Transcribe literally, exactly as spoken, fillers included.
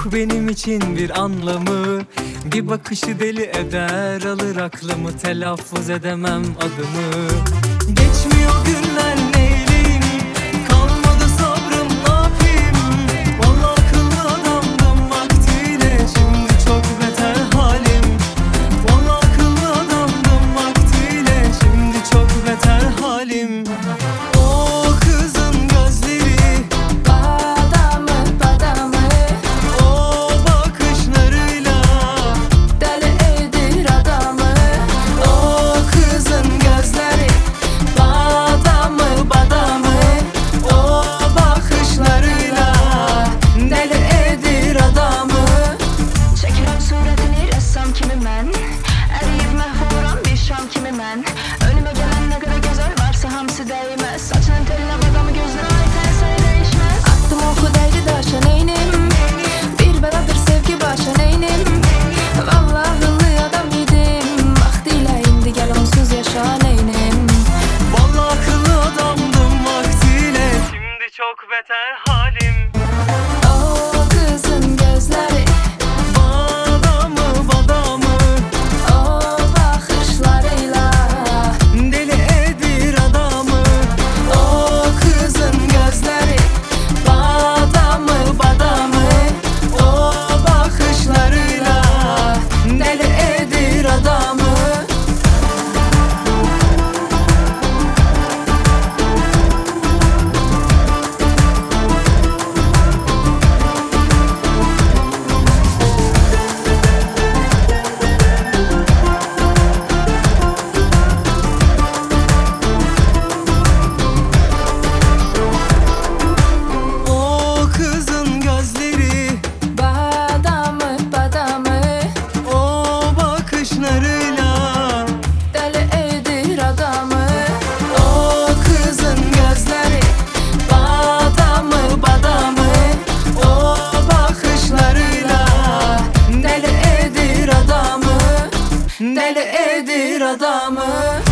Yok benim için bir anlamı, bir bakışı deli eder, alır aklımı, telaffuz edemem adımı. Geçmiyor günler, neyleyim, kalmadı sabrım, ne yapayım? Vallahi akıllı adamdım vaktiyle, şimdi çok beter halim. Vallahi akıllı adamdım vaktiyle, şimdi çok beter halim. O kızın gözleri badamı badamı, o bakışlarıyla deli edir adamı. o kızın gözleri Badamı badamı, o bakışlarıyla deli edir adamı. Çəkirəm surətini rəssam kimi mən, əriyib məhv oluram bir şam kimi mən. Önümə gələn nə qədər gözəl varsa hamısı dəyməz. Saçının telinə badamı gözlərə ait hər şey dəyişməz. Attım oxu dəydi daşa neynim, bir bəladır sevgi başa neynim. Vallahi hıllı adam idim, vaxtilə indi gəl onsuz yaşa neynim. Vallahi akıllı adamdım vaktiyle, şimdi çok beter halim. O kızın gözləri, Badamı badamı o baxışlarıyla deli edir adamı. o kızın gözləri, badamı badamı, O bakışlarıyla deli edir adamı. o kızın gözleri Badamı badamı, o bakışlarıyla deli edir adamı. O kızın gözləri, badamı badamı, o bakışlarıyla deli edir adamı, deli edir adamı.